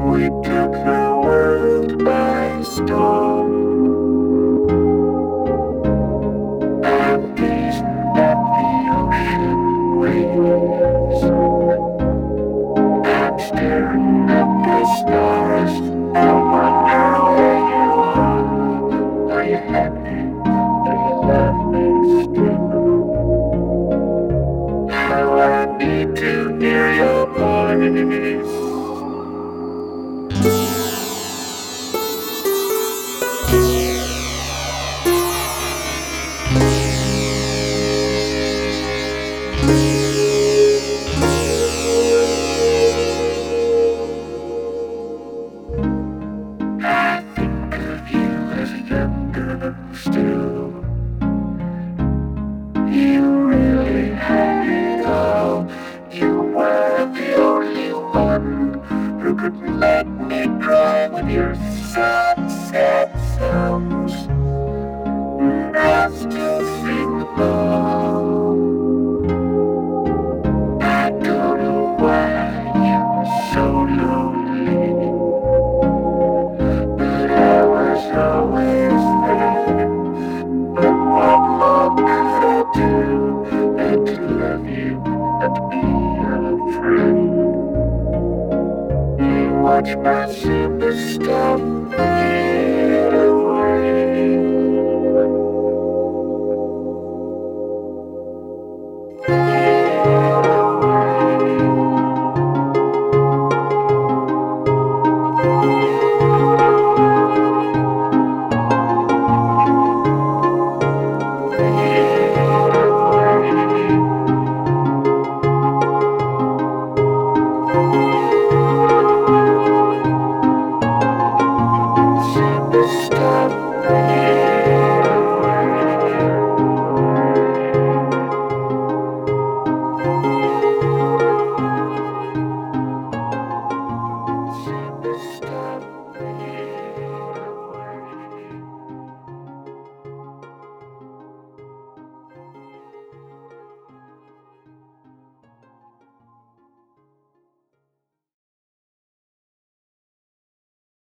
We took the world by storm, and beaten at the ocean waves, and staring at the stars. I wonder where you are. Are you happy? Do you love me still? How I need to hear your voice. I think of you as younger still. You really had it all. You were the only one who could make me cry with your sad, sad songs. And I still sing along. I don't know why you were so lonely, but I was always there. But what more could I do than to love you and be your friend? You watch my superstar fade away. Fade away. Fade away. Superstar fade away. Superstar